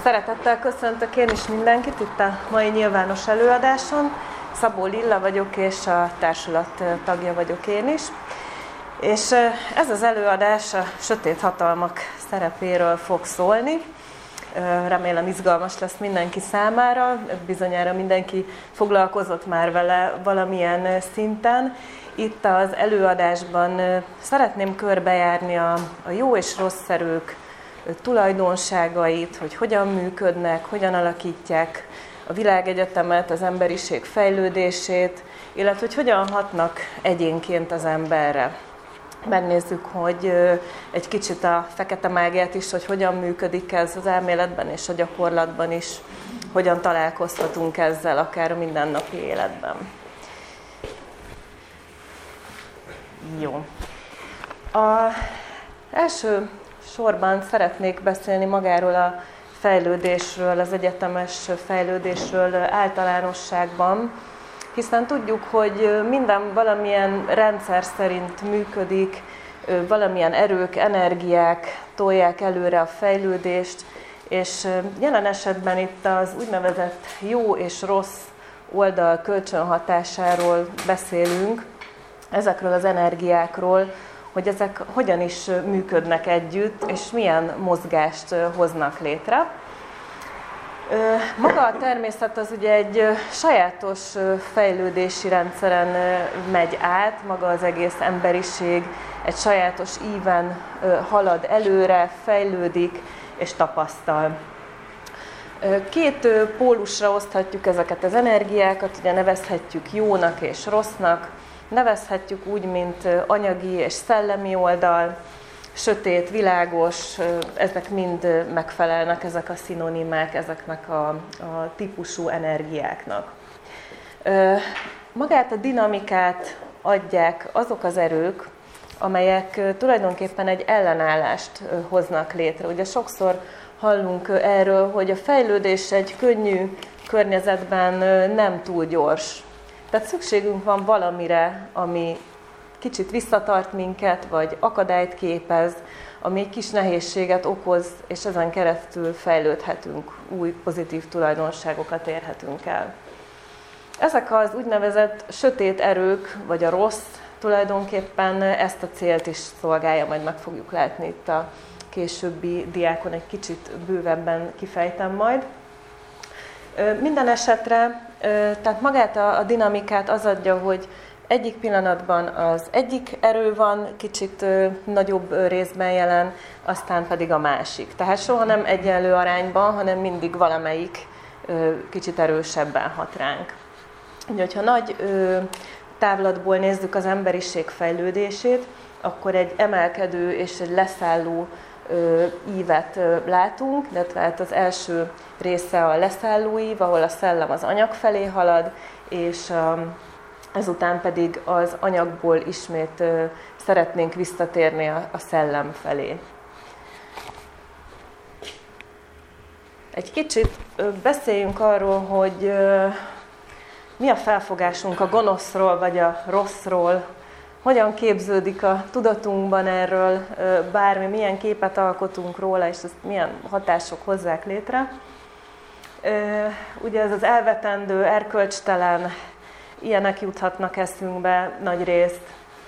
Szeretettel köszöntök én is mindenkit itt a mai nyilvános előadáson. Szabó Lilla vagyok, és a társulat tagja vagyok én is. És ez az előadás a sötét hatalmak szerepéről fog szólni. Remélem izgalmas lesz mindenki számára, bizonyára mindenki foglalkozott már vele valamilyen szinten. Itt az előadásban szeretném körbejárni a jó és rossz erők tulajdonságait, hogy hogyan működnek, hogyan alakítják a világegyetemet, az emberiség fejlődését, illetve hogy hogyan hatnak egyénként az emberre. Megnézzük, hogy egy kicsit a fekete mágiát is, hogy hogyan működik ez az elméletben és a gyakorlatban is, hogyan találkozhatunk ezzel akár a mindennapi életben. Jó. Az első sorban szeretnék beszélni magáról a fejlődésről, az egyetemes fejlődésről általánosságban, hiszen tudjuk, hogy minden valamilyen rendszer szerint működik, valamilyen erők, energiák tolják előre a fejlődést, és jelen esetben itt az úgynevezett jó és rossz oldal kölcsönhatásáról beszélünk, ezekről az energiákról, hogy ezek hogyan is működnek együtt, és milyen mozgást hoznak létre. Maga a természet az ugye egy sajátos fejlődési rendszeren megy át, maga az egész emberiség egy sajátos íven halad előre, fejlődik és tapasztal. Két pólusra oszthatjuk ezeket az energiákat, ugye nevezhetjük jónak és rossznak, nevezhetjük úgy, mint anyagi és szellemi oldal, sötét, világos, ezek mind megfelelnek, ezek a szinonimák, ezeknek a típusú energiáknak. Magát a dinamikát adják azok az erők, amelyek tulajdonképpen egy ellenállást hoznak létre. Ugye sokszor hallunk erről, hogy a fejlődés egy könnyű környezetben nem túl gyors. Tehát szükségünk van valamire, ami kicsit visszatart minket, vagy akadályt képez, ami egy kis nehézséget okoz, és ezen keresztül fejlődhetünk, új pozitív tulajdonságokat érhetünk el. Ezek az úgynevezett sötét erők, vagy a rossz tulajdonképpen ezt a célt is szolgálja, majd meg fogjuk látni itt a későbbi diákon, egy kicsit bővebben kifejtem majd. Minden esetre, tehát magát a dinamikát az adja, hogy egyik pillanatban az egyik erő van, kicsit nagyobb részben jelen, aztán pedig a másik. Tehát soha nem egyenlő arányban, hanem mindig valamelyik kicsit erősebben hat ránk. Úgyhogy ha nagy távlatból nézzük az emberiség fejlődését, akkor egy emelkedő és egy leszálló ívet látunk, de tehát az első része a leszálló ív, ahol a szellem az anyag felé halad, és ezután pedig az anyagból ismét szeretnénk visszatérni a szellem felé. Egy kicsit beszéljünk arról, hogy mi a felfogásunk a gonoszról vagy a rosszról, hogyan képződik a tudatunkban erről bármi, milyen képet alkotunk róla, és ezt milyen hatások hozzák létre. Ugye ez az elvetendő, erkölcstelen, ilyenek juthatnak eszünkbe nagy részt.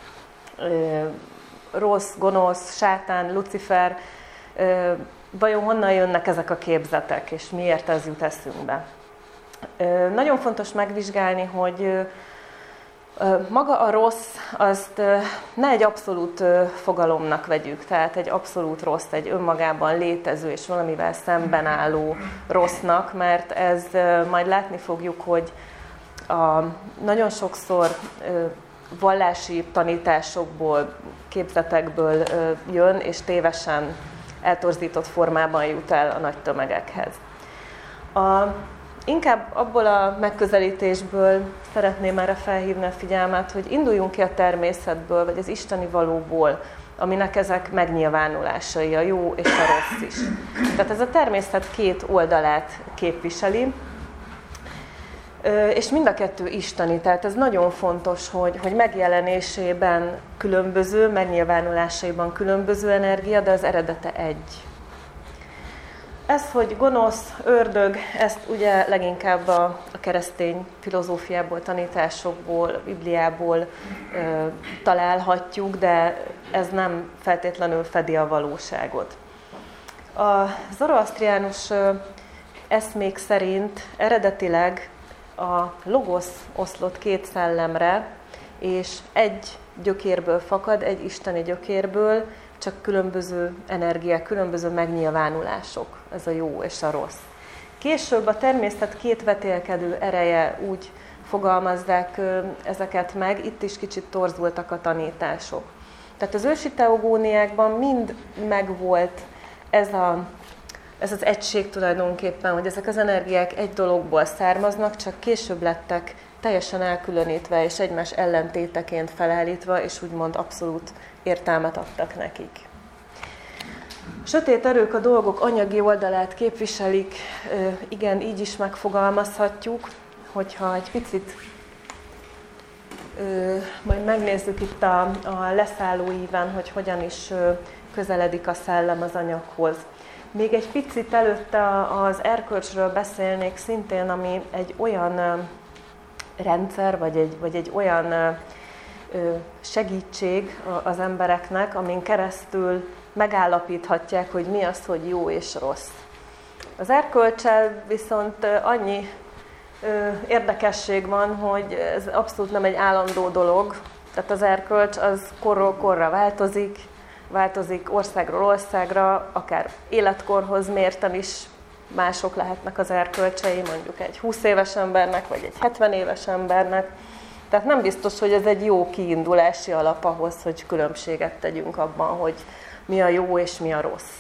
Rossz, gonosz, sátán, Lucifer. Vajon honnan jönnek ezek a képzetek, és miért ez jut eszünkbe? Nagyon fontos megvizsgálni, hogy maga a rossz, azt ne egy abszolút fogalomnak vegyük, tehát egy abszolút rossz, egy önmagában létező és valamivel szemben álló rossznak, mert ez majd látni fogjuk, hogy nagyon sokszor vallási tanításokból, képzetekből jön, és tévesen eltorzított formában jut el a nagy tömegekhez. Inkább abból a megközelítésből szeretném erre felhívni a figyelmet, hogy induljunk ki a természetből, vagy az isteni valóból, aminek ezek megnyilvánulásai, a jó és a rossz is. Tehát ez a természet két oldalát képviseli, és mind a kettő isteni, tehát ez nagyon fontos, hogy megjelenésében különböző, megnyilvánulásaiban különböző energia, de az eredete egy. Ez, hogy gonosz, ördög, ezt ugye leginkább a keresztény filozófiából, tanításokból, a Bibliából találhatjuk, de ez nem feltétlenül fedi a valóságot. A zoroasztriánus eszmék szerint eredetileg a logosz oszlott két szellemre, és egy gyökérből fakad, egy isteni gyökérből, csak különböző energiák, különböző megnyilvánulások, ez a jó és a rossz. Később a természet két vetélkedő ereje úgy fogalmazzák ezeket meg, itt is kicsit torzultak a tanítások. Tehát az ősi teogóniákban mind megvolt ez az egység tulajdonképpen, hogy ezek az energiák egy dologból származnak, csak később lettek teljesen elkülönítve és egymás ellentéteként felállítva, és úgymond abszolút értelmet adtak nekik. A sötét erők a dolgok anyagi oldalát képviselik, igen, így is megfogalmazhatjuk, hogyha egy picit majd megnézzük itt a leszálló íven, hogy hogyan is közeledik a szellem az anyaghoz. Még egy picit előtte az erkölcsről beszélnék szintén, ami egy olyan rendszer, vagy egy olyan segítség az embereknek, amin keresztül megállapíthatják, hogy mi az, hogy jó és rossz. Az erkölccsel viszont annyi érdekesség van, hogy ez abszolút nem egy állandó dolog. Tehát az erkölcs az korról korra változik országról országra, akár életkorhoz mérten is mások lehetnek az erkölcsei, mondjuk egy 20 éves embernek, vagy egy 70 éves embernek. Tehát nem biztos, hogy ez egy jó kiindulási alap ahhoz, hogy különbséget tegyünk abban, hogy mi a jó és mi a rossz.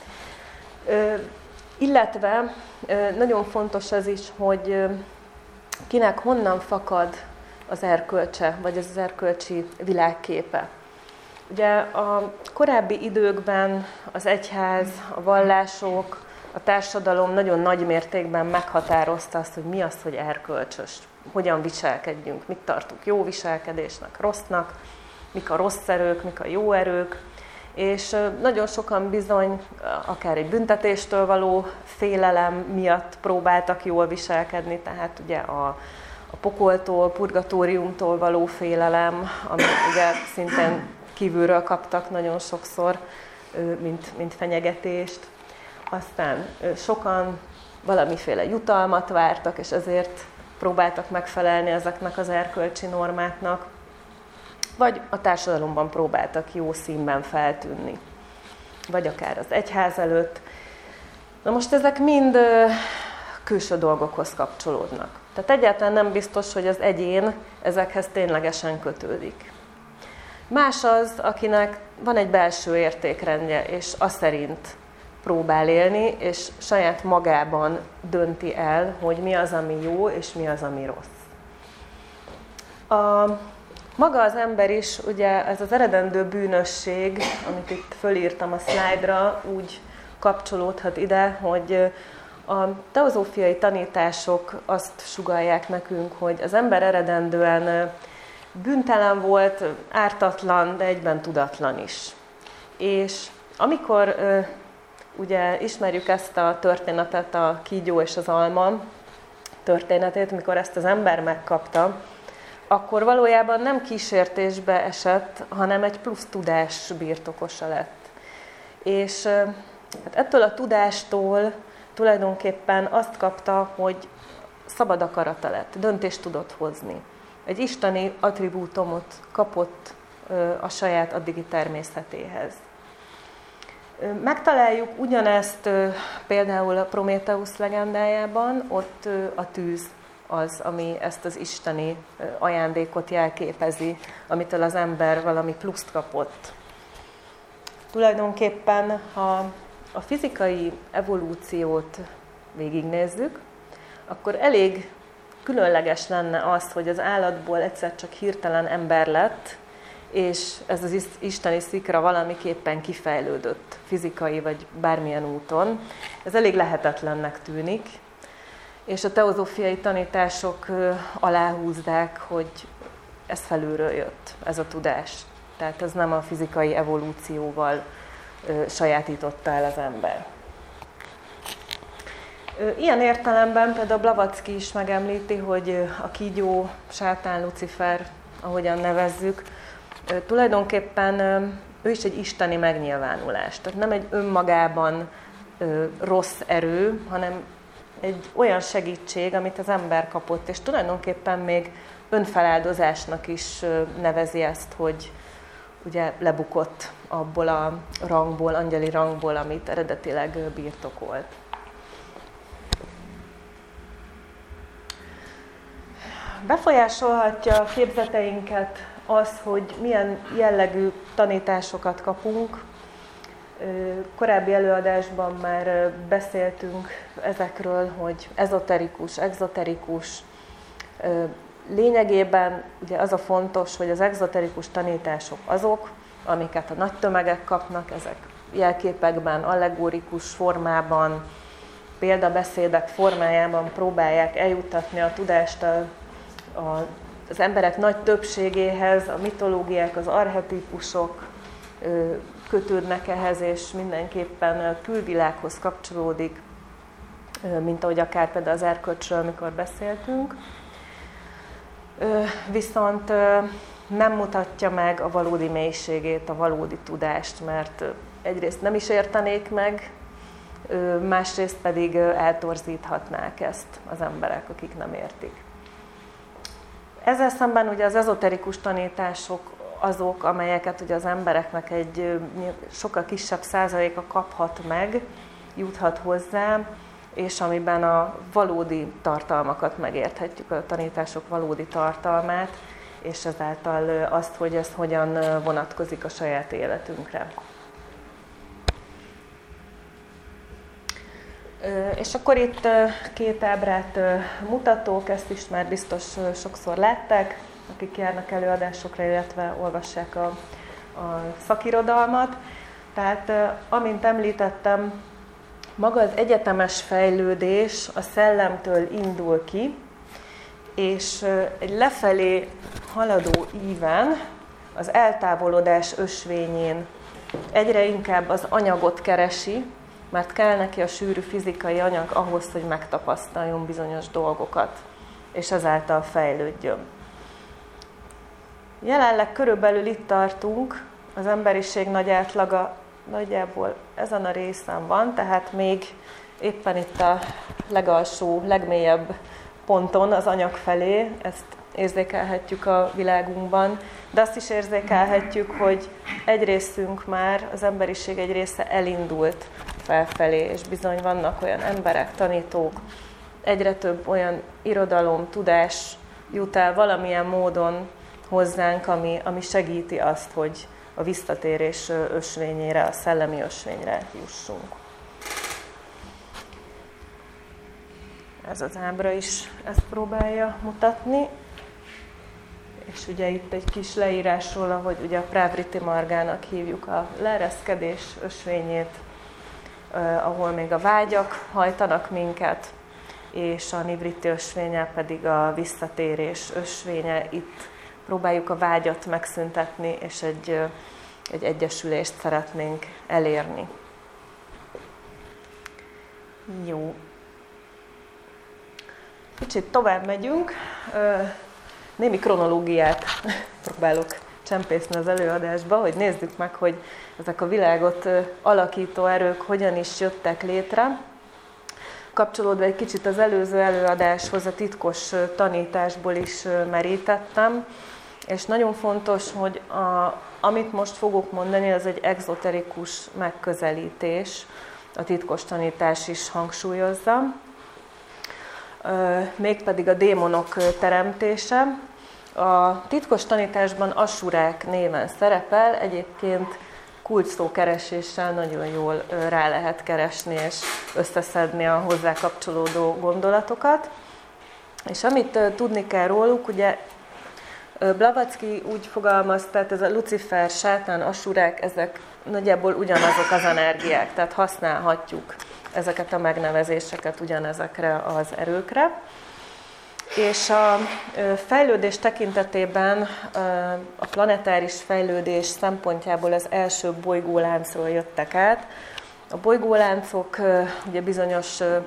Illetve nagyon fontos az is, hogy kinek honnan fakad az erkölcse, vagy az erkölcsi világképe. Ugye a korábbi időkben az egyház, a vallások, a társadalom nagyon nagy mértékben meghatározta azt, hogy mi az, hogy erkölcsös, hogyan viselkedjünk, mit tartunk jó viselkedésnek, rossznak, mik a rossz erők, mik a jó erők, és nagyon sokan bizony akár egy büntetéstől való félelem miatt próbáltak jól viselkedni, tehát ugye a pokoltól, purgatóriumtól való félelem, amit ugye szintén kívülről kaptak nagyon sokszor, mint fenyegetést. Aztán sokan valamiféle jutalmat vártak, és ezért próbáltak megfelelni ezeknek az erkölcsi normáknak, vagy a társadalomban próbáltak jó színben feltűnni, vagy akár az egyház előtt. Na most ezek mind külső dolgokhoz kapcsolódnak. Tehát egyáltalán nem biztos, hogy az egyén ezekhez ténylegesen kötődik. Más az, akinek van egy belső értékrendje, és az szerint próbál élni, és saját magában dönti el, hogy mi az, ami jó, és mi az, ami rossz. Maga az ember is, ugye ez az eredendő bűnösség, amit itt fölírtam a szlájdra, úgy kapcsolódhat ide, hogy a teozófiai tanítások azt sugallják nekünk, hogy az ember eredendően bűntelen volt, ártatlan, de egyben tudatlan is. És amikor ugye ismerjük ezt a történetet, a kígyó és az alma történetét, mikor ezt az ember megkapta, akkor valójában nem kísértésbe esett, hanem egy plusz tudás birtokosa lett. És hát ettől a tudástól tulajdonképpen azt kapta, hogy szabad akarata lett, döntést tudott hozni. Egy isteni attribútumot kapott a saját addigi természetéhez. Megtaláljuk ugyanezt például a Prométheusz legendájában, ott a tűz az, ami ezt az isteni ajándékot jelképezi, amitől az ember valami pluszt kapott. Tulajdonképpen, ha a fizikai evolúciót végignézzük, akkor elég különleges lenne az, hogy az állatból egyszer csak hirtelen ember lett, és ez az isteni szikra valamiképpen kifejlődött fizikai vagy bármilyen úton. Ez elég lehetetlennek tűnik, és a teozófiai tanítások aláhúzzák, hogy ez felülről jött, ez a tudás. Tehát ez nem a fizikai evolúcióval sajátította el az ember. Ilyen értelemben például Blavatsky is megemlíti, hogy a kígyó, sátán, Lucifer, ahogyan nevezzük, tulajdonképpen ő is egy isteni megnyilvánulás. Tehát nem egy önmagában rossz erő, hanem egy olyan segítség, amit az ember kapott, és tulajdonképpen még önfeláldozásnak is nevezi ezt, hogy ugye lebukott abból a rangból, angyali rangból, amit eredetileg birtokolt. Befolyásolhatja a képzeteinket az, hogy milyen jellegű tanításokat kapunk. Korábbi előadásban már beszéltünk ezekről, hogy ezoterikus, exoterikus. Lényegében ugye az a fontos, hogy az exoterikus tanítások azok, amiket a nagy tömegek kapnak, ezek jelképekben, allegorikus formában, példabeszédek formájában próbálják eljuttatni a tudást az emberek nagy többségéhez, a mitológiák, az archetípusok kötődnek ehhez, és mindenképpen külvilághoz kapcsolódik, mint ahogy akár például az erkölcsről, amikor beszéltünk. Viszont nem mutatja meg a valódi mélységét, a valódi tudást, mert egyrészt nem is értenék meg, másrészt pedig eltorzíthatnák ezt az emberek, akik nem értik. Ezzel szemben ugye az ezoterikus tanítások azok, amelyeket ugye az embereknek egy sokkal kisebb százaléka kaphat meg, juthat hozzá, és amiben a valódi tartalmakat megérthetjük, a tanítások valódi tartalmát, és ezáltal azt, hogy ez hogyan vonatkozik a saját életünkre. És akkor itt két ábrát mutatók, ezt is már biztos sokszor látták, akik járnak előadásokra, illetve olvassák a szakirodalmat. Tehát, amint említettem, maga az egyetemes fejlődés a szellemtől indul ki, és egy lefelé haladó íven, az eltávolodás ösvényén egyre inkább az anyagot keresi, mert kell neki a sűrű fizikai anyag ahhoz, hogy megtapasztaljon bizonyos dolgokat, és ezáltal fejlődjön. Jelenleg körülbelül itt tartunk, az emberiség nagy átlaga nagyjából ezen a részen van, tehát még éppen itt a legalsó, legmélyebb ponton az anyag felé, ezt érzékelhetjük a világunkban, de azt is érzékelhetjük, hogy egy részünk már, az emberiség egy része elindult felfelé, és bizony vannak olyan emberek, tanítók, egyre több olyan irodalom, tudás jut el valamilyen módon hozzánk, ami segíti azt, hogy a visszatérés ösvényére, a szellemi ösvényre jussunk. Ez az ábra is ezt próbálja mutatni. És ugye itt egy kis leírás róla, hogy ugye a Pravriti Margának hívjuk a leereszkedés ösvényét, ahol még a vágyak hajtanak minket, és a Nivriti ösvénye pedig a visszatérés ösvénye. Itt próbáljuk a vágyat megszüntetni, és egy egyesülést szeretnénk elérni. Jó. Kicsit tovább megyünk. Némi kronológiát próbálok csempészni az előadásba, hogy nézzük meg, hogy ezek a világot alakító erők hogyan is jöttek létre. Kapcsolódva egy kicsit az előző előadáshoz, a titkos tanításból is merítettem, és nagyon fontos, hogy amit most fogok mondani, az egy exoterikus megközelítés, a titkos tanítás is hangsúlyozza, mégpedig a démonok teremtése. A titkos tanításban asurák néven szerepel, egyébként kulcsszókereséssel nagyon jól rá lehet keresni és összeszedni a hozzá kapcsolódó gondolatokat. És amit tudni kell róluk, ugye Blavatsky úgy fogalmaz, tehát ez a Lucifer, sátán, asurák, ezek nagyjából ugyanazok az energiák, tehát használhatjuk ezeket a megnevezéseket ugyanezekre az erőkre. És a fejlődés tekintetében a planetáris fejlődés szempontjából az első bolygóláncról jöttek át. A bolygóláncok ugye bizonyos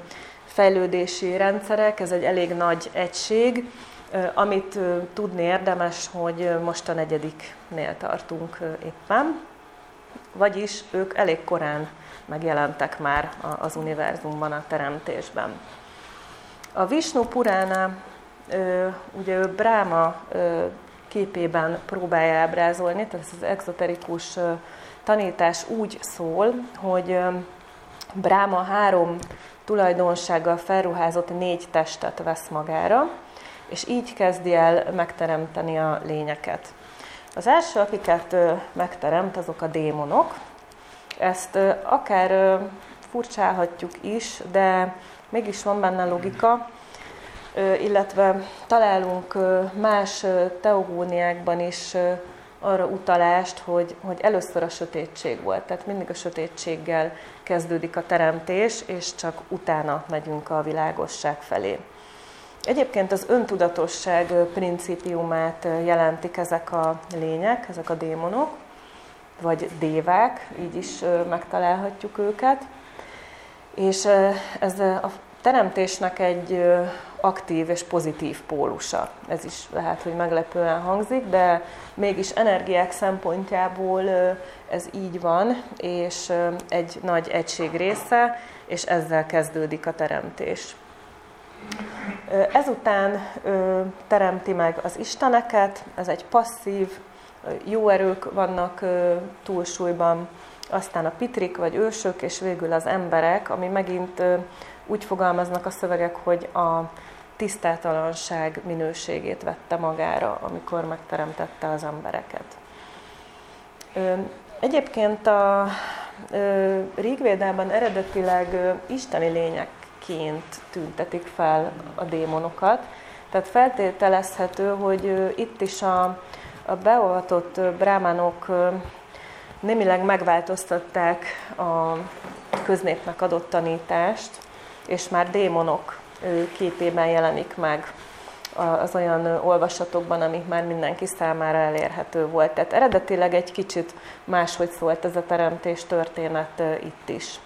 fejlődési rendszerek, ez egy elég nagy egység, amit tudni érdemes, hogy most a 4-nél tartunk éppen, vagyis ők elég korán megjelentek már az univerzumban, a teremtésben. A Visnu Purána ugye ő Bráma képében próbálja ábrázolni, tehát ez az exoterikus tanítás úgy szól, hogy Bráma 3 tulajdonsággal felruházott 4 testet vesz magára, és így kezdi el megteremteni a lényeket. Az első, akiket megteremt, azok a démonok. Ezt akár furcsálhatjuk is, de mégis van benne logika, illetve találunk más teogóniákban is arra utalást, hogy először a sötétség volt. Tehát mindig a sötétséggel kezdődik a teremtés, és csak utána megyünk a világosság felé. Egyébként az öntudatosság principiumát jelentik ezek a lények, ezek a démonok, vagy dévák, így is megtalálhatjuk őket. És ez a teremtésnek egy aktív és pozitív pólusa. Ez is lehet, hogy meglepően hangzik, de mégis energiák szempontjából ez így van, és egy nagy egység része, és ezzel kezdődik a teremtés. Ezután teremti meg az isteneket, ez egy passzív, jó erők vannak túlsúlyban, aztán a pitrik vagy ősök, és végül az emberek, ami megint úgy fogalmaznak a szövegek, hogy a tisztátalanság minőségét vette magára, amikor megteremtette az embereket. Egyébként a Rigvédában eredetileg isteni lényekként tüntetik fel a démonokat, tehát feltételezhető, hogy itt is a beavatott brámánok némileg megváltoztatták a köznépnek adott tanítást, és már démonok képében jelenik meg az olyan olvasatokban, amik már mindenki számára elérhető volt. Tehát eredetileg egy kicsit máshogy szólt ez a teremtés történet itt is.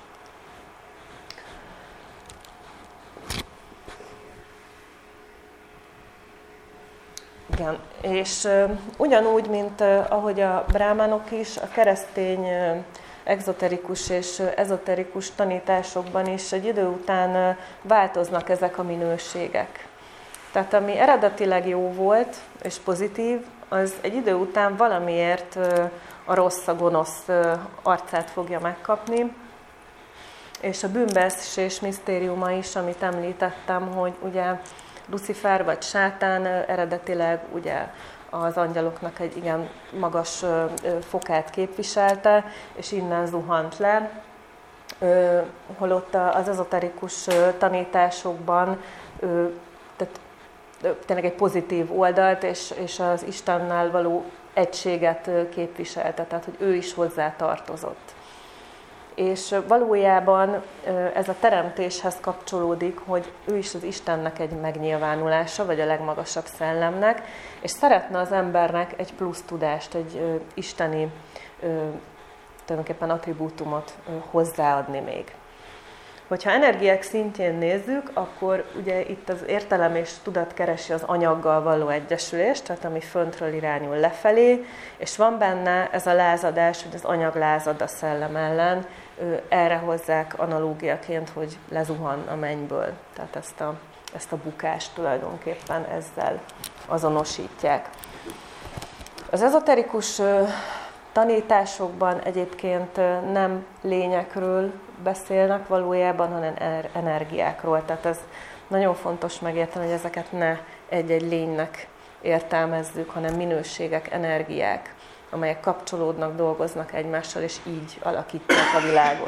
Igen, és ugyanúgy, mint ahogy a brámánok is, a keresztény exoterikus és ezoterikus tanításokban is egy idő után változnak ezek a minőségek. Tehát ami eredetileg jó volt és pozitív, az egy idő után valamiért a rossz, a gonosz arcát fogja megkapni. És a bűnbeesés misztériuma is, amit említettem, hogy ugye Lucifer vagy Sátán eredetileg ugye az angyaloknak egy igen magas fokát képviselte, és innen zuhant le, holott az ezoterikus tanításokban tehát tényleg egy pozitív oldalt, és az Istennel való egységet képviselte, tehát hogy ő is hozzá tartozott. És valójában ez a teremtéshez kapcsolódik, hogy ő is az Istennek egy megnyilvánulása, vagy a legmagasabb szellemnek, és szeretne az embernek egy plusz tudást, egy isteni tulajdonképpen attribútumot hozzáadni még. Hogyha energiák szintjén nézzük, akkor ugye itt az értelem és tudat keresi az anyaggal való egyesülést, tehát ami föntről irányul lefelé, és van benne ez a lázadás, hogy az anyag lázad a szellem ellen, erre hozzák analógiaként, hogy lezuhan a mennyből. Tehát ezt a bukást tulajdonképpen ezzel azonosítják. Az ezoterikus tanításokban egyébként nem lényekről beszélnek valójában, hanem energiákról. Tehát ez nagyon fontos megérteni, hogy ezeket ne egy-egy lénynek értelmezzük, hanem minőségek, energiák, amelyek kapcsolódnak, dolgoznak egymással, és így alakítják a világot.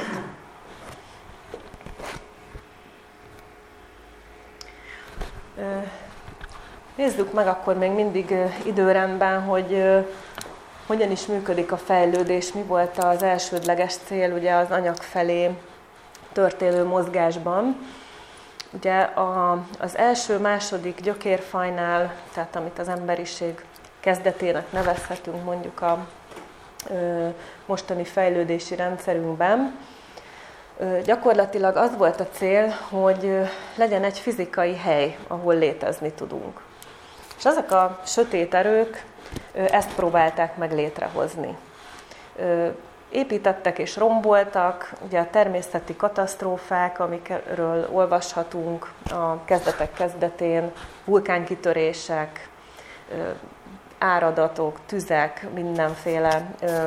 Nézzük meg akkor még mindig időrendben, hogy hogyan is működik a fejlődés, mi volt az elsődleges cél ugye az anyag felé történő mozgásban. Ugye az első-második gyökérfajnál, tehát amit az emberiség kezdetének nevezhetünk mondjuk a mostani fejlődési rendszerünkben, Gyakorlatilag az volt a cél, hogy legyen egy fizikai hely, ahol létezni tudunk. És ezek a sötét erők ezt próbálták meg létrehozni. Építettek és romboltak, ugye a természeti katasztrófák, amikről olvashatunk a kezdetek kezdetén, vulkánkitörések, áradatok, tüzek, mindenféle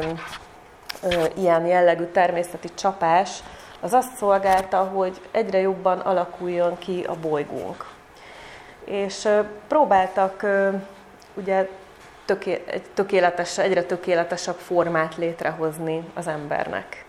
ilyen jellegű természeti csapás, az azt szolgálta, hogy egyre jobban alakuljon ki a bolygónk. És próbáltak ugye egyre tökéletesebb formát létrehozni az embernek.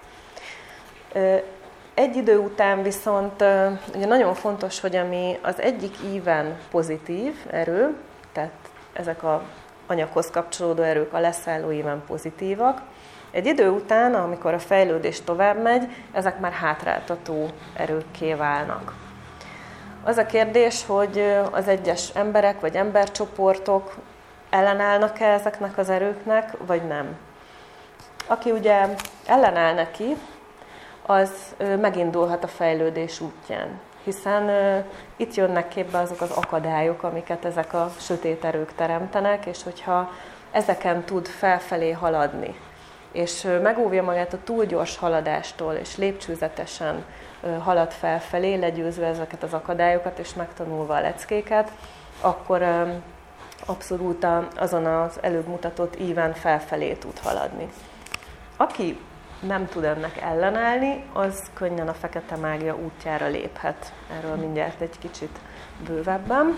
Egy idő után viszont ugye nagyon fontos, hogy ami az egyik íven pozitív erő, tehát ezek az anyaghoz kapcsolódó erők a leszálló íven pozitívak, egy idő után, amikor a fejlődés tovább megy, ezek már hátráltató erőkké válnak. Az a kérdés, hogy az egyes emberek vagy embercsoportok ellenállnak-e ezeknek az erőknek, vagy nem. Aki ugye ellenáll neki, az megindulhat a fejlődés útján, hiszen itt jönnek képbe azok az akadályok, amiket ezek a sötét erők teremtenek, és hogyha ezeken tud felfelé haladni, és megóvja magát a túl gyors haladástól, és lépcsőzetesen halad felfelé, legyőzve ezeket az akadályokat, és megtanulva a leckéket, akkor abszolút azon az előbb mutatott íven felfelé tud haladni. Aki nem tud ennek ellenállni, az könnyen a fekete mágia útjára léphet. Erről mindjárt egy kicsit bővebben.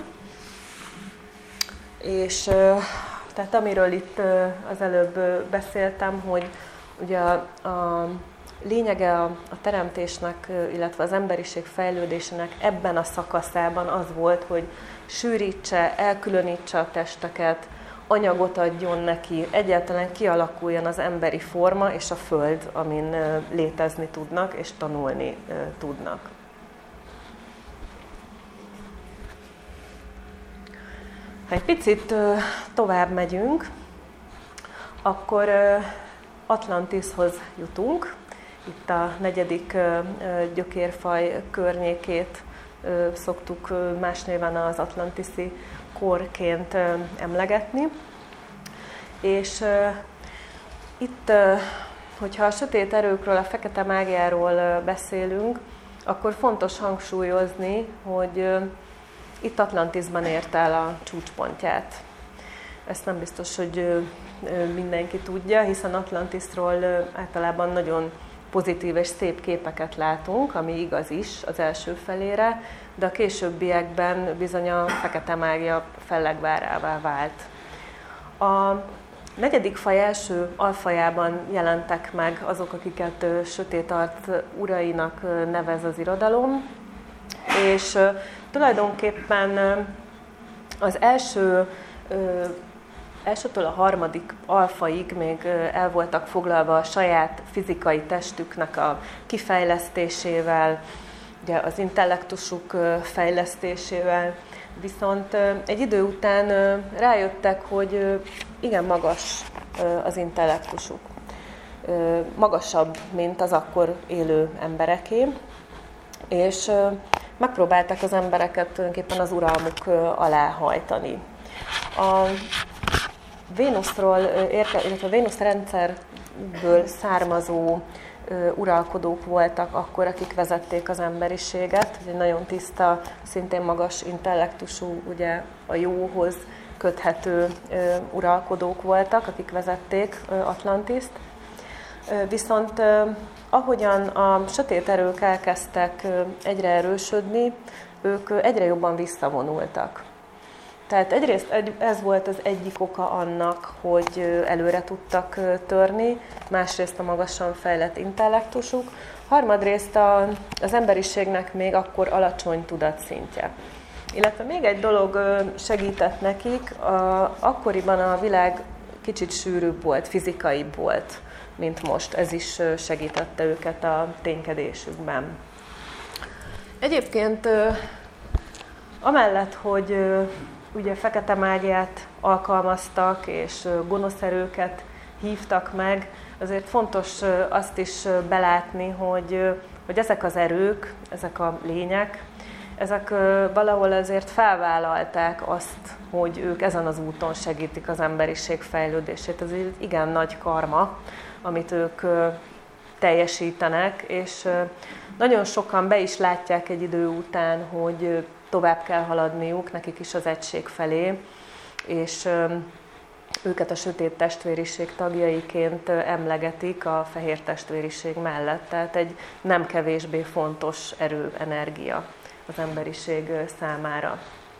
És tehát amiről itt az előbb beszéltem, hogy ugye a lényege a teremtésnek, illetve az emberiség fejlődésének ebben a szakaszában az volt, hogy sűrítse, elkülönítse a testeket, anyagot adjon neki, egyáltalán kialakuljon az emberi forma és a föld, amin létezni tudnak és tanulni tudnak. Ha egy picit tovább megyünk, akkor Atlantishoz jutunk. Itt a 4. gyökérfaj környékét szoktuk más néven az atlantiszi korként emlegetni. És itt, hogyha a sötét erőkről, a fekete mágiáról beszélünk, akkor fontos hangsúlyozni, hogy itt Atlantisban ért el a csúcspontját. Ezt nem biztos, hogy mindenki tudja, hiszen Atlantisról általában nagyon pozitív és szép képeket látunk, ami igaz is az első felére, de a későbbiekben bizony a fekete mágia fellegvárává vált. A 4. faj első alfajában jelentek meg azok, akiket sötét arc urainak nevez az irodalom, és tulajdonképpen az elsőtől a 3. alfaig még el voltak foglalva a saját fizikai testüknek a kifejlesztésével, ugye az intellektusuk fejlesztésével, viszont egy idő után rájöttek, hogy igen magas az intellektusuk. Magasabb, mint az akkor élő embereké, és megpróbálták az embereket tulajdonképpen az uralmuk alá hajtani. A Vénuszról, illetve a Vénusz rendszerből származó uralkodók voltak akkor, akik vezették az emberiséget. Egy nagyon tiszta, szintén magas intellektusú, ugye a jóhoz köthető uralkodók voltak, akik vezették Atlantiszt. Viszont ahogyan a sötét erők elkezdtek egyre erősödni, ők egyre jobban visszavonultak. Tehát egyrészt ez volt az egyik oka annak, hogy előre tudtak törni, másrészt a magasan fejlett intellektusuk, harmadrészt az emberiségnek még akkor alacsony tudatszintje. Illetve még egy dolog segített nekik, akkoriban a világ kicsit sűrűbb volt, fizikaibb volt, mint most. Ez is segítette őket a ténykedésükben. Egyébként amellett, hogy ugye fekete mágiát alkalmaztak, és gonosz erőket hívtak meg, azért fontos azt is belátni, hogy ezek az erők, ezek a lények, ezek valahol azért felvállalták azt, hogy ők ezen az úton segítik az emberiség fejlődését. Ez egy igen nagy karma, amit ők teljesítenek, és nagyon sokan be is látják egy idő után, hogy tovább kell haladniuk nekik is az egység felé, és őket a sötét testvériség tagjaiként emlegetik a fehér testvériség mellett. Tehát egy nem kevésbé fontos erő, energia az emberiség számára.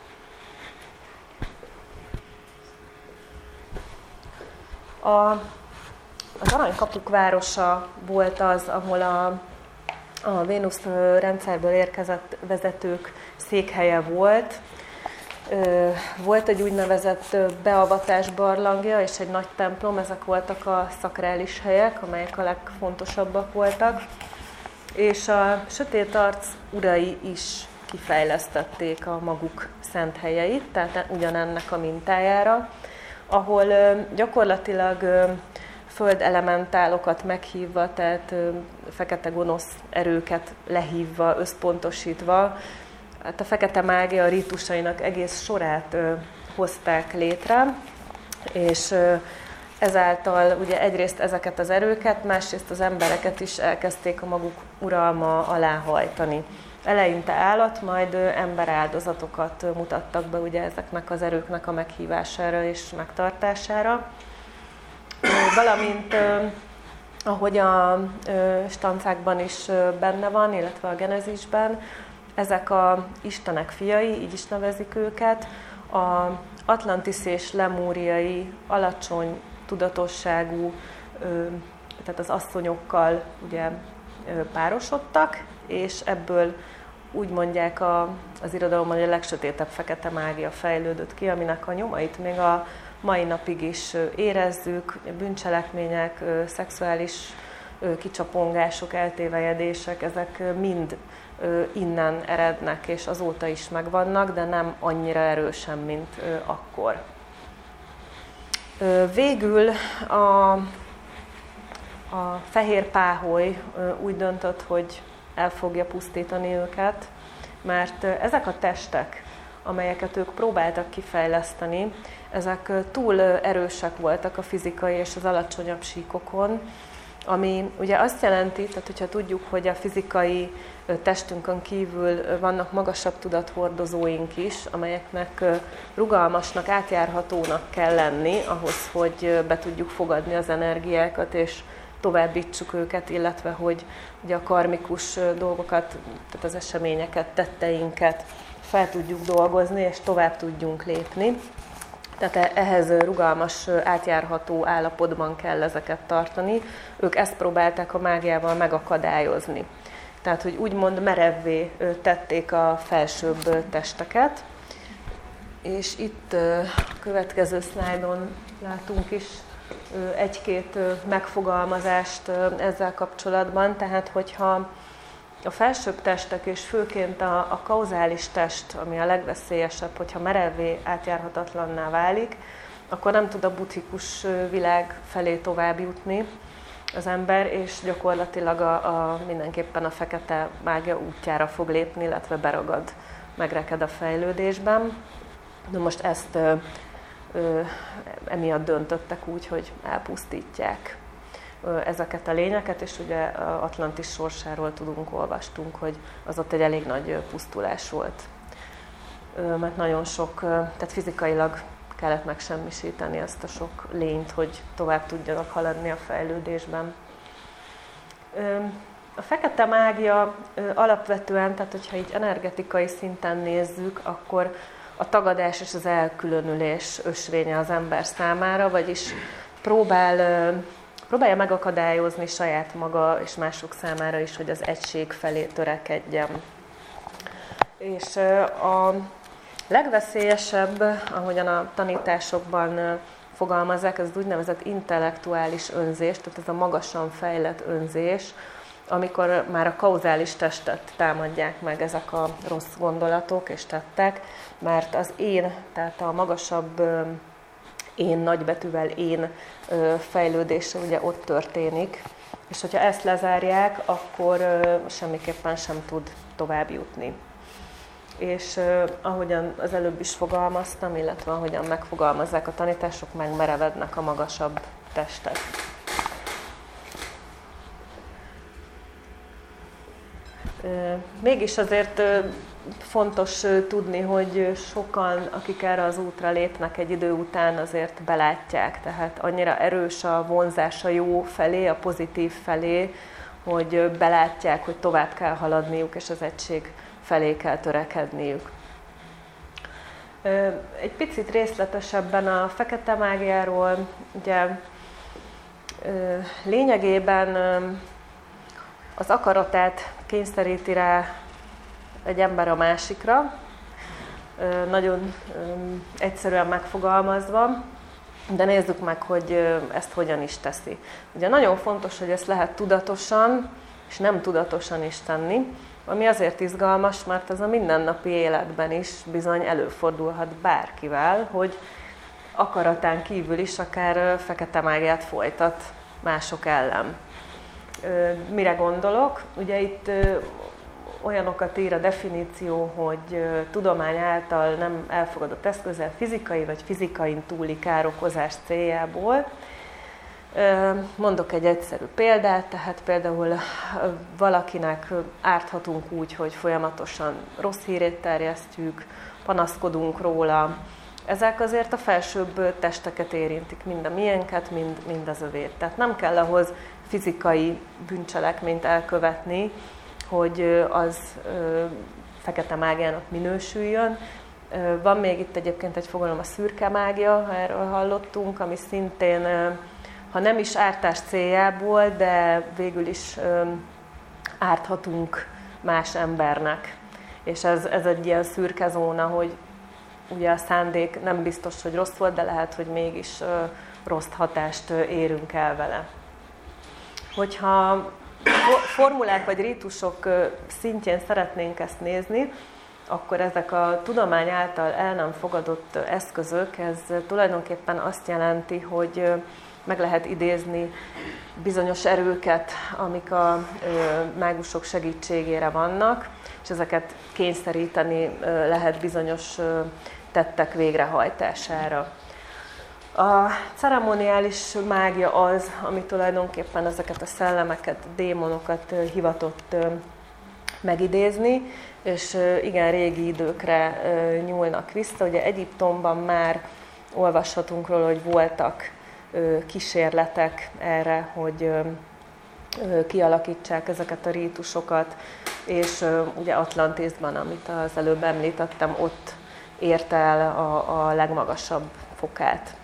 Az Aranykapuk városa volt az, ahol a Vénusz rendszerből érkezett vezetők székhelye volt. Volt egy úgynevezett beavatás barlangja és egy nagy templom, ezek voltak a szakrális helyek, amelyek a legfontosabbak voltak. És a sötét arc urai is kifejlesztették a maguk szent helyeit, tehát ugyanennek a mintájára, ahol gyakorlatilag földelementálokat meghívva, tehát fekete gonosz erőket lehívva, összpontosítva, hát a fekete mágia rítusainak egész sorát hozták létre, és ezáltal ugye egyrészt ezeket az erőket, másrészt az embereket is elkezdték a maguk uralma alá hajtani. Eleinte állat, majd emberáldozatokat mutattak be ugye ezeknek az erőknek a meghívására és megtartására. Valamint, ahogy a stancákban is benne van, illetve a Genezisben, ezek az istenek fiai, így is nevezik őket, a atlantiszi és lemúriai alacsony tudatosságú, tehát az asszonyokkal ugye párosodtak, és ebből úgy mondják az irodalomban, hogy a legsötétebb fekete mágia fejlődött ki, aminek a nyomait még a mai napig is érezzük, bűncselekmények, szexuális kicsapongások, eltévejedések, ezek mind innen erednek, és azóta is megvannak, de nem annyira erősen, mint akkor. Végül a fehér páholy úgy döntött, hogy el fogja pusztítani őket, mert ezek a testek, amelyeket ők próbáltak kifejleszteni, ezek túl erősek voltak a fizikai és az alacsonyabb síkokon, ami ugye azt jelenti, tehát hogyha tudjuk, hogy a fizikai testünkön kívül vannak magasabb tudathordozóink is, amelyeknek rugalmasnak, átjárhatónak kell lenni ahhoz, hogy be tudjuk fogadni az energiákat, és továbbítsuk őket, illetve hogy ugye a karmikus dolgokat, tehát az eseményeket, tetteinket fel tudjuk dolgozni, és tovább tudjunk lépni. Tehát ehhez rugalmas, átjárható állapotban kell ezeket tartani. Ők ezt próbálták a mágiával megakadályozni. Tehát, hogy úgymond merevvé tették a felsőbb testeket. És itt a következő szlájdon látunk is egy-két megfogalmazást ezzel kapcsolatban. Tehát, hogyha a felsőbb testek, és főként a kauzális test, ami a legveszélyesebb, hogyha merevvé, átjárhatatlanná válik, akkor nem tud a buddhikus világ felé tovább jutni az ember, és gyakorlatilag mindenképpen a fekete mágia útjára fog lépni, illetve beragad, megreked a fejlődésben. De most ezt emiatt döntöttek úgy, hogy elpusztítják ezeket a lényeket, és ugye Atlantis sorsáról olvastunk, hogy az ott egy elég nagy pusztulás volt. Mert nagyon sok, tehát fizikailag kellett megsemmisíteni ezt a sok lényt, hogy tovább tudjanak haladni a fejlődésben. A fekete mágia alapvetően, tehát hogyha így energetikai szinten nézzük, akkor a tagadás és az elkülönülés ösvénye az ember számára, vagyis próbálja megakadályozni saját maga és mások számára is, hogy az egység felé törekedjen. És a legveszélyesebb, ahogyan a tanításokban fogalmazzák, ez az úgynevezett intellektuális önzés, tehát ez a magasan fejlett önzés, amikor már a kauzális testet támadják meg ezek a rossz gondolatok és tettek, mert az én, tehát a magasabb én nagybetűvel én fejlődése ugye ott történik. És hogyha ezt lezárják, akkor semmiképpen sem tud tovább jutni. És ahogyan az előbb is fogalmaztam, illetve ahogyan megfogalmazzák a tanítások, megmerevednek a magasabb testek. Mégis azért fontos tudni, hogy sokan, akik erre az útra lépnek egy idő után, azért belátják. Tehát annyira erős a vonzás a jó felé, a pozitív felé, hogy belátják, hogy tovább kell haladniuk, és az egység felé kell törekedniük. Egy picit részletesebben a fekete mágiáról, ugye lényegében az akaratát kényszeríti rá egy ember a másikra, nagyon egyszerűen megfogalmazva, de nézzük meg, hogy ezt hogyan is teszi. Ugye nagyon fontos, hogy ezt lehet tudatosan és nem tudatosan is tenni, ami azért izgalmas, mert ez a mindennapi életben is bizony előfordulhat bárkivel, hogy akaratán kívül is akár fekete mágiát folytat mások ellen. Mire gondolok? Ugye itt olyanokat ír a definíció, hogy tudomány által nem elfogadott eszközzel fizikai vagy fizikain túli károkozás céljából. Mondok egy egyszerű példát, tehát például valakinek árthatunk úgy, hogy folyamatosan rossz hírét terjesztjük, panaszkodunk róla. Ezek azért a felsőbb testeket érintik, mind a miénket, mind az övét. Tehát nem kell ahhoz fizikai bűncselekményt elkövetni, hogy az fekete mágiának minősüljön. Van még itt egyébként egy fogalom, a szürke mágia, ha erről hallottunk, ami szintén, ha nem is ártás céljából, de végül is árthatunk más embernek. És ez egy ilyen szürke zóna, hogy ugye a szándék nem biztos, hogy rossz volt, de lehet, hogy mégis rossz hatást érünk el vele. Hogyha formulák vagy rítusok szintjén szeretnénk ezt nézni, akkor ezek a tudomány által el nem fogadott eszközök, ez tulajdonképpen azt jelenti, hogy meg lehet idézni bizonyos erőket, amik a mágusok segítségére vannak, és ezeket kényszeríteni lehet bizonyos tettek végrehajtására. A ceremoniális mágia az, ami tulajdonképpen ezeket a szellemeket, démonokat hivatott megidézni, és igen régi időkre nyúlnak vissza. Ugye Egyiptomban már olvashatunk róla, hogy voltak kísérletek erre, hogy kialakítsák ezeket a rítusokat, és ugye Atlantisban, amit az előbb említettem, ott érte el a legmagasabb fokát.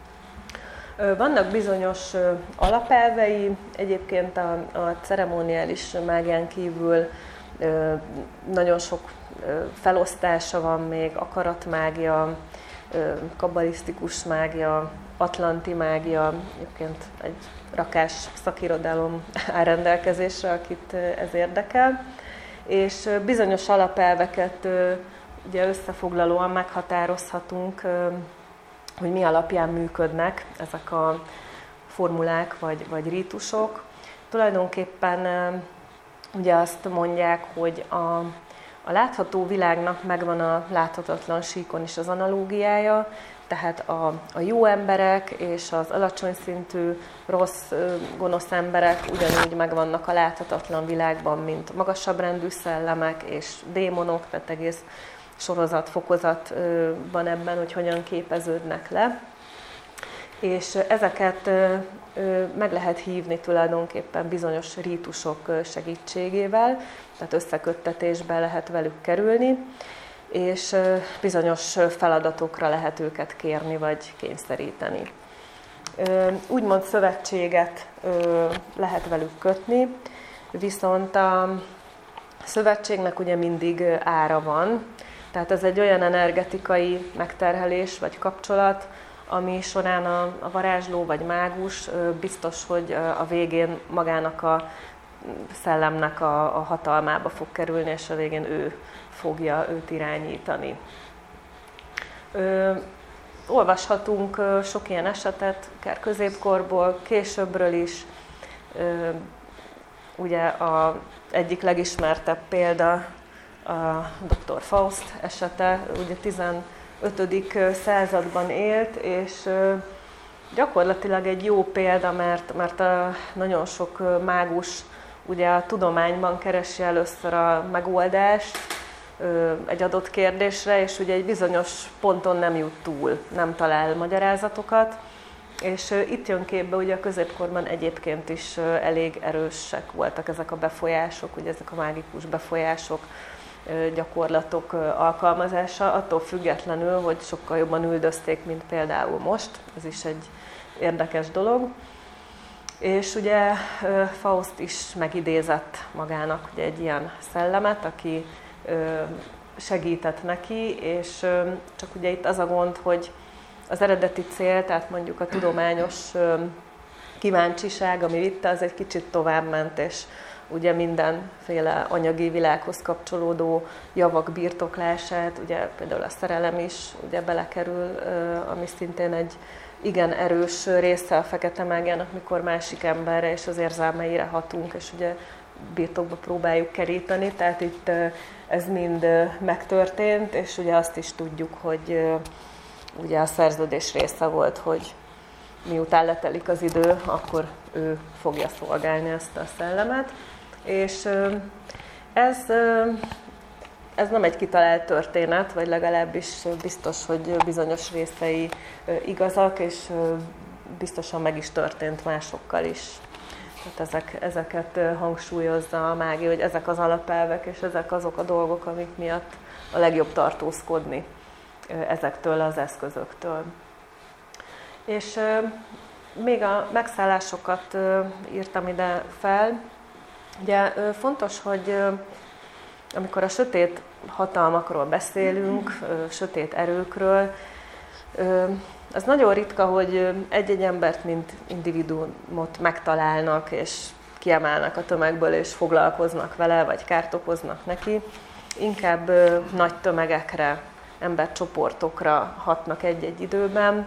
Vannak bizonyos alapelvei, egyébként a ceremoniális mágián kívül nagyon sok felosztása van még, akaratmágia, kabbalisztikus mágia, atlanti mágia, egyébként egy rakás szakirodalom áll rendelkezésre, akit ez érdekel, és bizonyos alapelveket ugye összefoglalóan meghatározhatunk, hogy mi alapján működnek ezek a formulák vagy rítusok. Tulajdonképpen ugye azt mondják, hogy a látható világnak megvan a láthatatlan síkon is az analógiája, tehát a jó emberek és az alacsony szintű, rossz, gonosz emberek ugyanúgy megvannak a láthatatlan világban, mint magasabb rendű szellemek és démonok, tehát egész sorozat, fokozat van ebben, hogy hogyan képeződnek le. És ezeket meg lehet hívni tulajdonképpen bizonyos rítusok segítségével, tehát összeköttetésbe lehet velük kerülni, és bizonyos feladatokra lehet őket kérni vagy kényszeríteni. Úgymond szövetséget lehet velük kötni, viszont a szövetségnek ugye mindig ára van, tehát ez egy olyan energetikai megterhelés vagy kapcsolat, ami során a varázsló vagy mágus biztos, hogy a végén magának a szellemnek a hatalmába fog kerülni, és a végén ő fogja őt irányítani. Olvashatunk sok ilyen esetet, akár középkorból, későbbről is. Ugye az egyik legismertebb példa a dr. Faust esete, ugye 15. században élt, és gyakorlatilag egy jó példa, mert nagyon sok mágus ugye a tudományban keresi először a megoldást egy adott kérdésre, és ugye egy bizonyos ponton nem jut túl, nem talál magyarázatokat. És itt jön képbe, ugye a középkorban egyébként is elég erősek voltak ezek a befolyások, ugye ezek a mágikus befolyások, gyakorlatok alkalmazása, attól függetlenül, hogy sokkal jobban üldözték, mint például most. Ez is egy érdekes dolog. És ugye Faust is megidézett magának ugye egy ilyen szellemet, aki segített neki, és csak ugye itt az a gond, hogy az eredeti cél, tehát mondjuk a tudományos kíváncsiság, ami vitte, az egy kicsit továbbment, és ugye mindenféle anyagi világhoz kapcsolódó javak birtoklását, ugye például a szerelem is ugye belekerül, ami szintén egy igen erős része a fekete mágiának, mikor másik emberre és az érzelmeire hatunk, és ugye birtokba próbáljuk keríteni, tehát itt ez mind megtörtént, és ugye azt is tudjuk, hogy ugye a szerződés része volt, hogy miután letelik az idő, akkor ő fogja szolgálni ezt a szellemet. És ez nem egy kitalált történet, vagy legalábbis biztos, hogy bizonyos részei igazak, és biztosan meg is történt másokkal is. Tehát ezeket hangsúlyozza a mágia, hogy ezek az alapelvek, és ezek azok a dolgok, amik miatt a legjobb tartózkodni ezektől az eszközöktől. És még a megszállásokat írtam ide fel. Ugye fontos, hogy amikor a sötét hatalmakról beszélünk, sötét erőkről, az nagyon ritka, hogy egy-egy embert, mint individuumot megtalálnak, és kiemelnek a tömegből, és foglalkoznak vele, vagy kárt okoznak neki. Inkább nagy tömegekre, embercsoportokra hatnak egy-egy időben.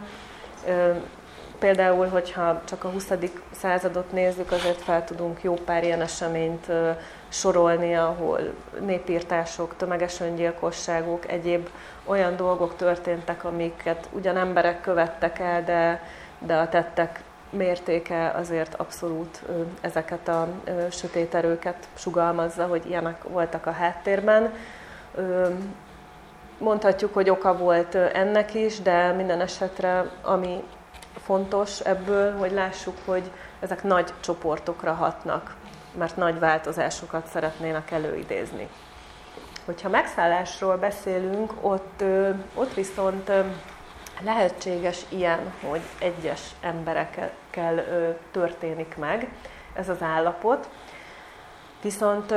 Például, hogyha csak a 20. századot nézzük, azért fel tudunk jó pár ilyen eseményt sorolni, ahol népírtások, tömeges öngyilkosságok, egyéb olyan dolgok történtek, amiket ugyan emberek követtek el, de a tettek mértéke azért abszolút ezeket a sötét erőket sugallmazza, hogy ilyenek voltak a háttérben. Mondhatjuk, hogy oka volt ennek is, de minden esetre, ami fontos ebből, hogy lássuk, hogy ezek nagy csoportokra hatnak, mert nagy változásokat szeretnének előidézni. Hogyha megszállásról beszélünk, ott viszont lehetséges ilyen, hogy egyes emberekkel történik meg ez az állapot. Viszont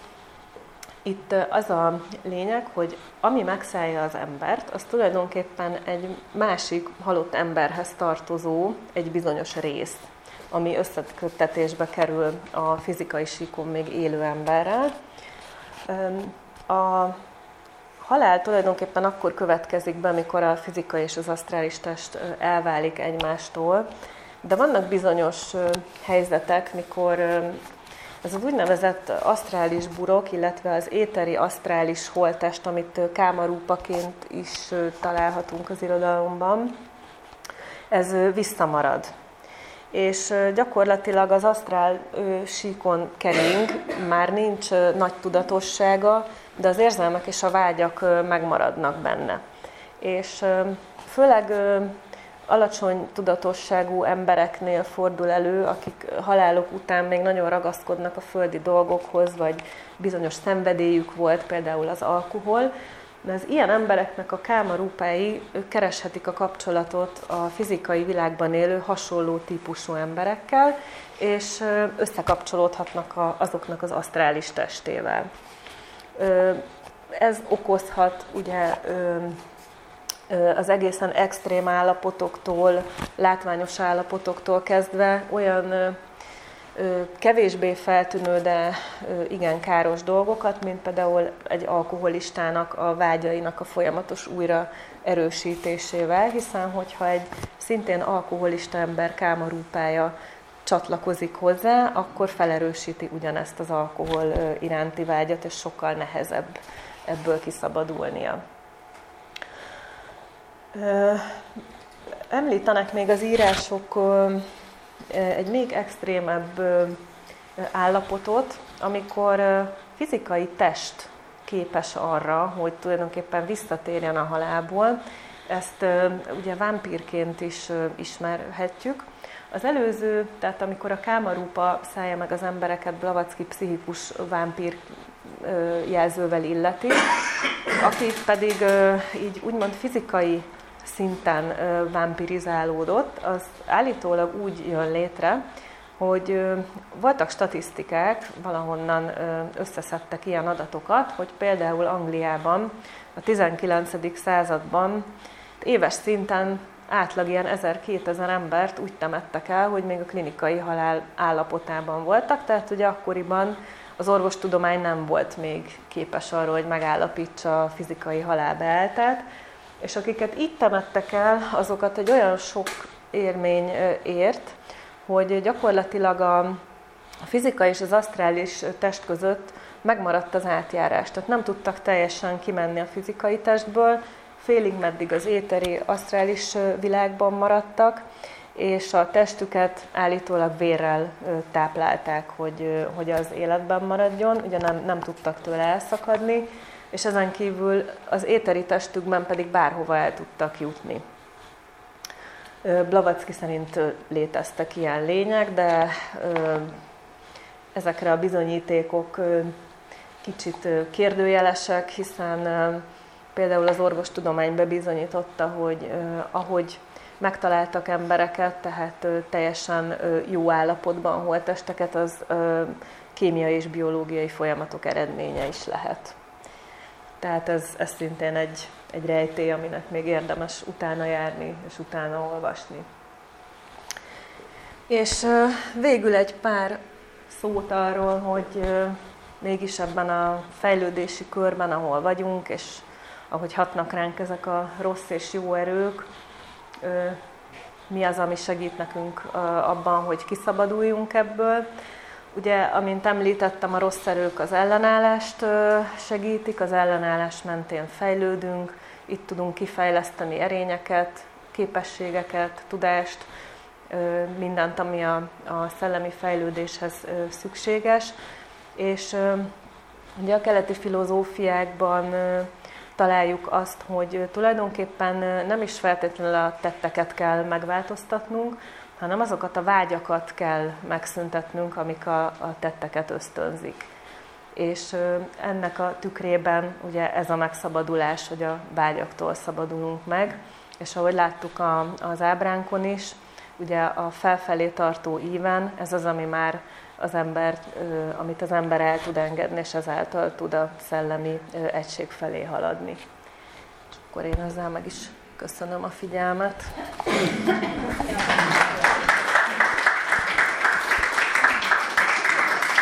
itt az a lényeg, hogy ami megszállja az embert, az tulajdonképpen egy másik halott emberhez tartozó egy bizonyos rész, ami összeköttetésbe kerül a fizikai síkon még élő emberrel. A halál tulajdonképpen akkor következik be, amikor a fizikai és az asztrális test elválik egymástól, de vannak bizonyos helyzetek, mikor ez az úgynevezett asztrális burok, illetve az éteri asztrális holttest, amit kámarúpaként is találhatunk az irodalomban, ez visszamarad. És gyakorlatilag az asztrál síkon kering, már nincs nagy tudatossága, de az érzelmek és a vágyak megmaradnak benne. És főleg alacsony tudatosságú embereknél fordul elő, akik halálok után még nagyon ragaszkodnak a földi dolgokhoz, vagy bizonyos szenvedélyük volt, például az alkohol. De az ilyen embereknek a kámarúpái kereshetik a kapcsolatot a fizikai világban élő hasonló típusú emberekkel, és összekapcsolódhatnak azoknak az asztrális testével. Ez okozhat ugye az egészen extrém állapotoktól, látványos állapotoktól kezdve olyan kevésbé feltűnő, de igen káros dolgokat, mint például egy alkoholistának a vágyainak a folyamatos újra erősítésével, hiszen hogyha egy szintén alkoholista ember kámarúpája csatlakozik hozzá, akkor felerősíti ugyanezt az alkohol iránti vágyat, és sokkal nehezebb ebből kiszabadulnia. Említenek még az írások egy még extrémebb állapotot, amikor fizikai test képes arra, hogy tulajdonképpen visszatérjen a halálból. Ezt ugye vámpírként is ismerhetjük. Az előző, tehát amikor a kámarúpa szállja meg az embereket, Blavatsky pszichikus vámpír jelzővel illeti, aki pedig így úgymond fizikai szinten vámpirizálódott, az állítólag úgy jön létre, hogy voltak statisztikák, valahonnan összeszedtek ilyen adatokat, hogy például Angliában a 19. században éves szinten átlag ilyen 1000-2000 embert úgy temettek el, hogy még a klinikai halál állapotában voltak, tehát ugye akkoriban az orvostudomány nem volt még képes arra, hogy megállapítsa a fizikai halálbeálltát, és akiket így temettek el, azokat egy olyan sok élmény ért, hogy gyakorlatilag a fizika és az asztrális test között megmaradt az átjárás. Tehát nem tudtak teljesen kimenni a fizikai testből, félig meddig az éteri, asztrális világban maradtak, és a testüket állítólag vérrel táplálták, hogy az életben maradjon, ugye nem tudtak tőle elszakadni, és ezen kívül az éteri testükben pedig bárhova el tudtak jutni. Blavatsky szerint léteztek ilyen lények, de ezekre a bizonyítékok kicsit kérdőjelesek, hiszen például az orvostudomány bebizonyította, hogy ahogy megtaláltak embereket, tehát teljesen jó állapotban holttesteket, az kémiai és biológiai folyamatok eredménye is lehet. Tehát ez szintén egy rejtély, aminek még érdemes utána járni és utána olvasni. És végül egy pár szót arról, hogy mégis ebben a fejlődési körben, ahol vagyunk, és ahogy hatnak ránk ezek a rossz és jó erők, mi az, ami segít nekünk abban, hogy kiszabaduljunk ebből. Ugye, amint említettem, a rossz erők az ellenállást segítik, az ellenállás mentén fejlődünk, itt tudunk kifejleszteni erényeket, képességeket, tudást, mindent, ami a szellemi fejlődéshez szükséges. És ugye a keleti filozófiákban találjuk azt, hogy tulajdonképpen nem is feltétlenül a tetteket kell megváltoztatnunk, hanem azokat a vágyakat kell megszüntetnünk, amik a tetteket ösztönzik. És ennek a tükrében ugye ez a megszabadulás, hogy a vágyaktól szabadulunk meg, és ahogy láttuk az ábránkon is, ugye a felfelé tartó íven, ez az, ami már amit az ember el tud engedni, és ezáltal tud a szellemi egység felé haladni. És akkor én ezzel meg is köszönöm a figyelmet.